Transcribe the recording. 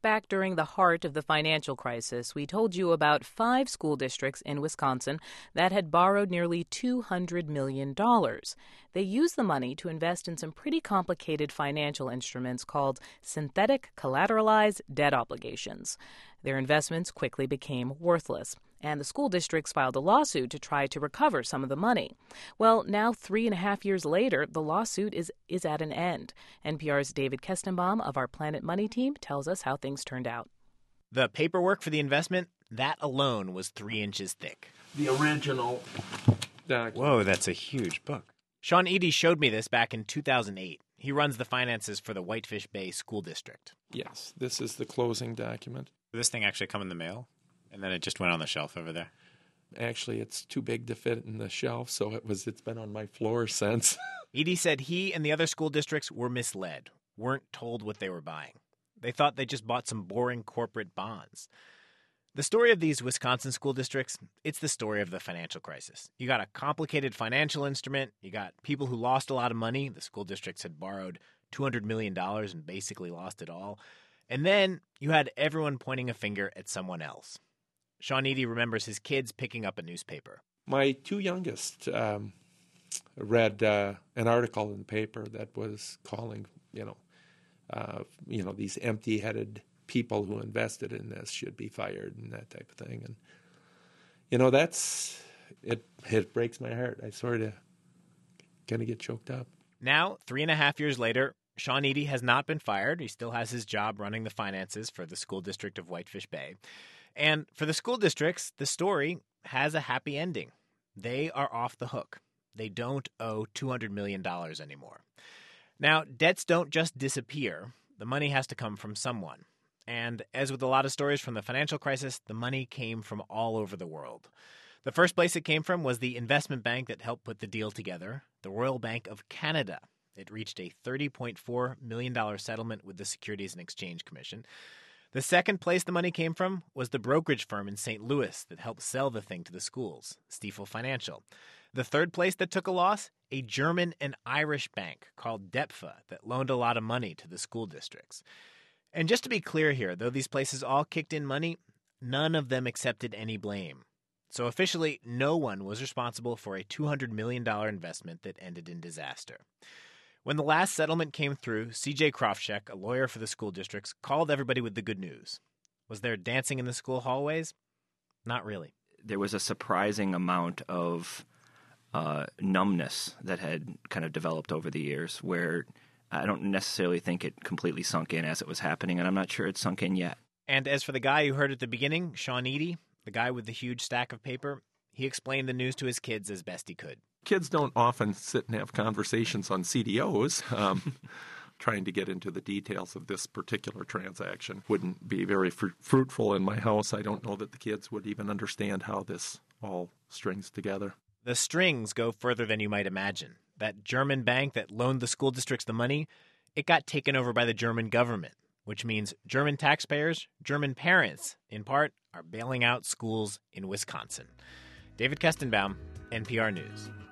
back during the heart of the financial crisis, we told you about 5 school districts in Wisconsin that had borrowed nearly $200 million. They used the money to invest in some pretty complicated financial instruments called synthetic collateralized debt obligations. Their investments quickly became worthless, and the school districts filed a lawsuit to try to recover some of the money. Well, now 3.5 years later, the lawsuit is at an end. NPR's David Kestenbaum of our Planet Money team tells us how things turned out. The paperwork for the investment, that alone was 3 inches thick. The original document. Whoa, that's a huge book. Sean Eady showed me this back in 2008. He runs the finances for the Whitefish Bay School District. Yes, this is the closing document. Did this thing actually come in the mail? And then it just went on the shelf over there? Actually, it's too big to fit in the shelf, so it's been on my floor since. Eady said he and the other school districts were misled, weren't told what they were buying. They thought they just bought some boring corporate bonds. The story of these Wisconsin school districts, it's the story of the financial crisis. You got a complicated financial instrument. You got people who lost a lot of money. The school districts had borrowed $200 million and basically lost it all. And then you had everyone pointing a finger at someone else. Sean Eady remembers his kids picking up a newspaper. My 2 youngest read an article in the paper that was calling, these empty-headed people who invested in this should be fired and that type of thing. And, it breaks my heart. I sort of kind of get choked up. Now, 3.5 years later, Sean Eady has not been fired. He still has his job running the finances for the school district of Whitefish Bay. And for the school districts, the story has a happy ending. They are off the hook. They don't owe $200 million anymore. Now, debts don't just disappear. The money has to come from someone. And as with a lot of stories from the financial crisis, the money came from all over the world. The first place it came from was the investment bank that helped put the deal together, the Royal Bank of Canada. It reached a $30.4 million settlement with the Securities and Exchange Commission. The second place the money came from was the brokerage firm in St. Louis that helped sell the thing to the schools, Stifel Financial. The third place that took a loss, a German and Irish bank called DEPFA that loaned a lot of money to the school districts. And just to be clear here, though these places all kicked in money, none of them accepted any blame. So officially, no one was responsible for a $200 million investment that ended in disaster. When the last settlement came through, C.J. Krofschek, a lawyer for the school districts, called everybody with the good news. Was there dancing in the school hallways? Not really. There was a surprising amount of numbness that had kind of developed over the years where I don't necessarily think it completely sunk in as it was happening, and I'm not sure it's sunk in yet. And as for the guy you heard at the beginning, Sean Eady, the guy with the huge stack of paper, he explained the news to his kids as best he could. Kids don't often sit and have conversations on CDOs. Trying to get into the details of this particular transaction wouldn't be very fruitful in my house. I don't know that the kids would even understand how this all strings together. The strings go further than you might imagine. That German bank that loaned the school districts the money, it got taken over by the German government, which means German taxpayers, German parents, in part, are bailing out schools in Wisconsin. David Kestenbaum, NPR News.